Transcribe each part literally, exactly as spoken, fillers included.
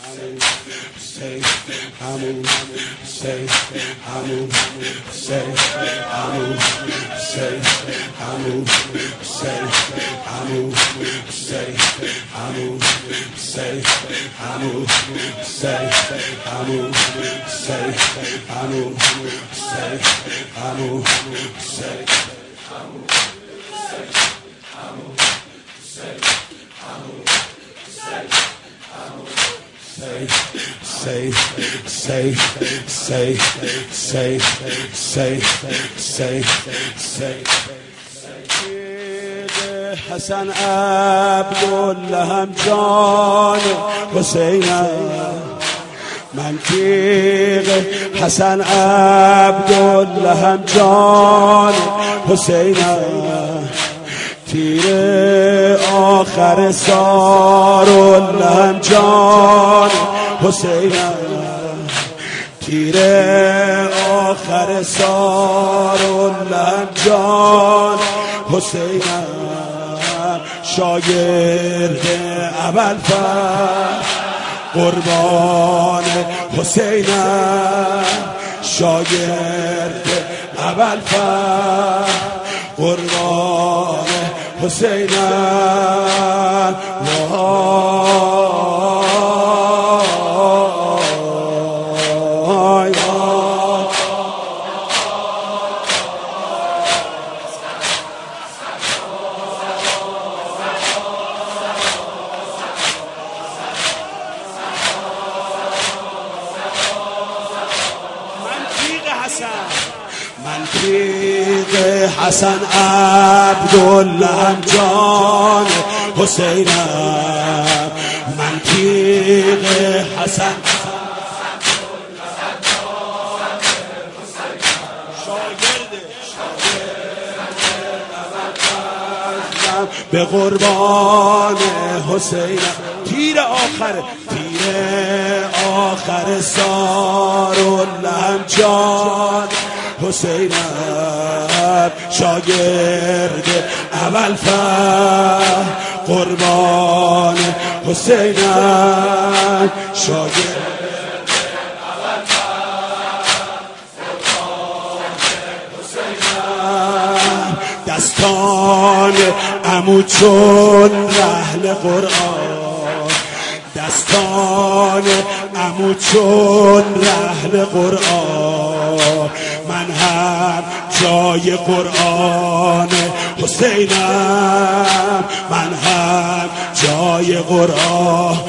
say, Amu, say, Amu, say, Amu, say, Amu, say, Amu, say, Amu, say, Amu, say, Amu, say, Amu, say, Amu, say, Amu, say, say, say, say, say, say, say, حسن عبدالله هم جان حسینم منطق حسن عبدالله هم جان حسینم تیر آخر سارالله هم جان حسینم تیر آخر سارالله هم جان حسینم شاگرد ابوالفضل قربان حسینم شاگرد ابوالفضل قربان حسینم منطق حسن عبدالله هم جان حسینم منطق حسن به قربان حسینم تیر آخر تیر آخر سارالله هم جان حسینم شاگرد ابوالفضل قربان حسینم شاگرد دستان عمو چون رحل قرآن دستان عمو چون رحل قرآن من هم جای قرآن حسینم من هم جای قرآن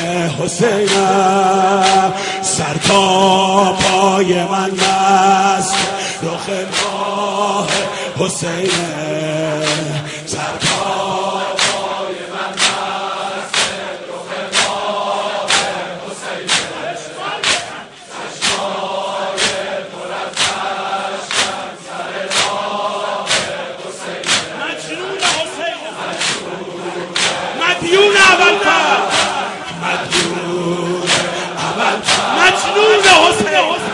حسینم سر تا پای من مست رخ ماه حسینم سر تا پای من مست رخ ماه حسینم چشمای پر از اشکم سر راه حسینم مجنون حسینم مدیون ابوالفضل مدیون ابوالفضل مجنون حسین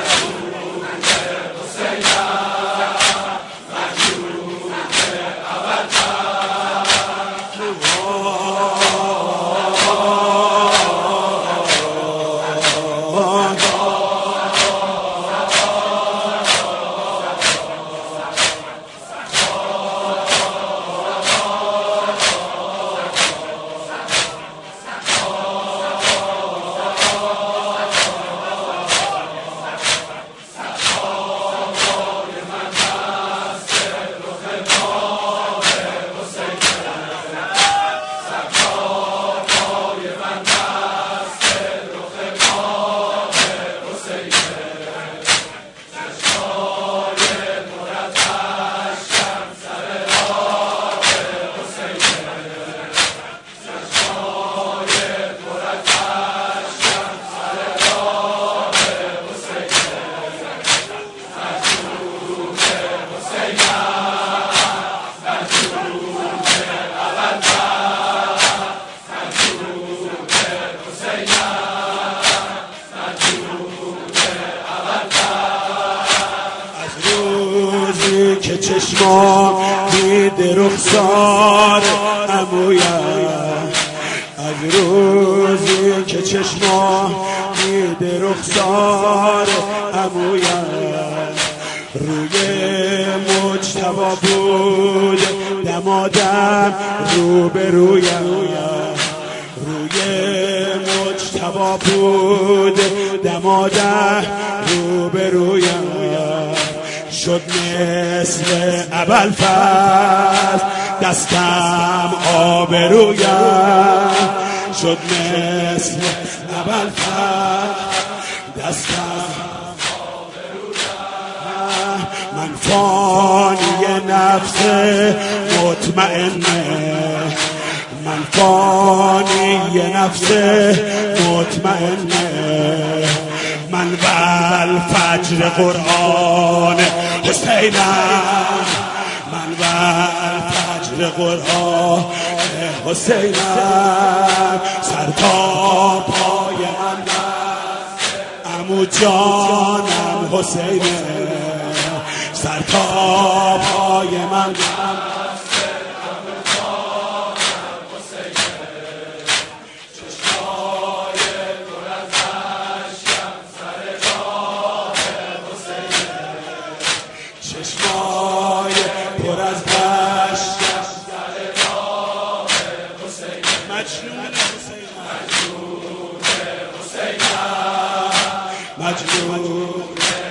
که چشمان دیده رخسار عمویم از روزی که چشما دیده رخسار عمویم روی مجتبا بود دمادم روبرویم روی مجتبا بود دمادم روبرویم شد مثل ابوالفضل دستم آبرویم شد مثل ابوالفضل دستم آبرویم من فانی نفس مطمئنه من فانی نفس مطمئنه من بل فجر قرآن حسینم من بل فجر قرآن حسینم سر تا پای من عمو جانم حسینه سر تا پای من چشمای پر از بشت در راه حسین مجنون حسین مجنون حسین مجنون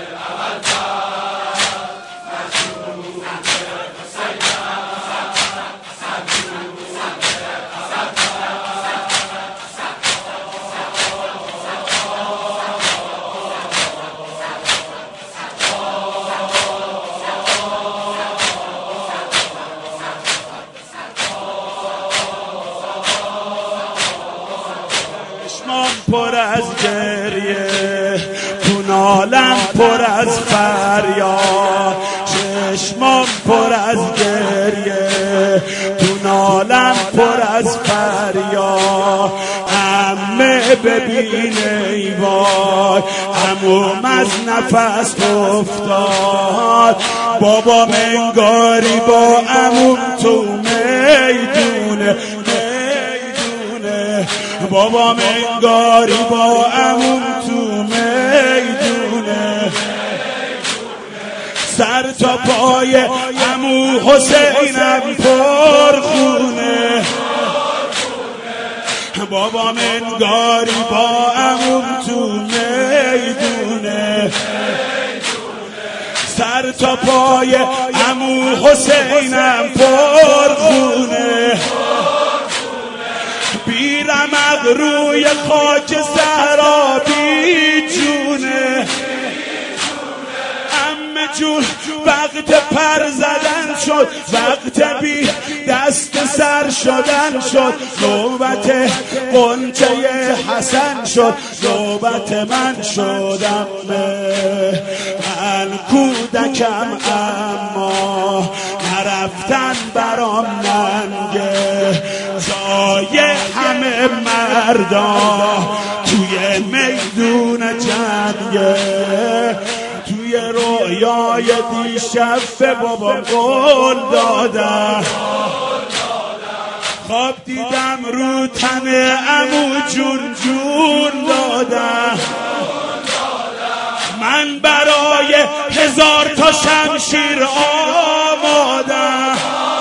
پر از گریه تو نالم پر از فریاد چشمام پر از گریه تو نالم پر از فریاد عمه ببین ای وای عموم از نفس افتاد بابا منگاری با عموم تو میدونه بابا منگاری با عموم تو میدونه سر تا پای عمو حسینم پر خونه بابا منگاری با عموم تو میدونه سر تا پای عمو حسینم پر خونه بیرمق روی خاک صحرا بی جونه عمه جون وقت پر زدن شد وقت بی دست سر شدن شد نوبت قنچه حسن شد نوبت من شدم من کودکم اما نرفتن برام ننگه جای همه مردا توی میدون جنگه توی رویای دیشب به بابا قول دادم خواب دیدم رو تن عمو جون جون دادم من برای هزار تا شمشیر آمادم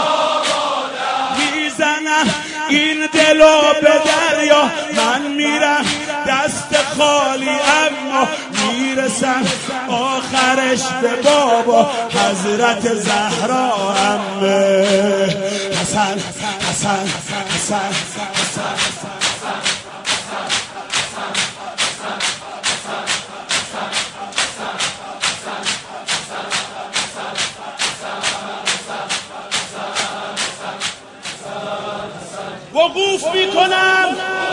میزنم این دلو به دریا من میرم دست خالی اما میرسم آخرش به بابا حضرت زهرا عمه حسن حسن حسن حسن وقوف میکنم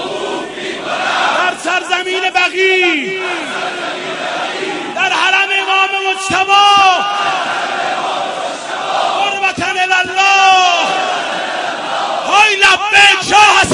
در سرزمین بقیع در حرم امام مجتبی قربة الله های لبیک شاه حسن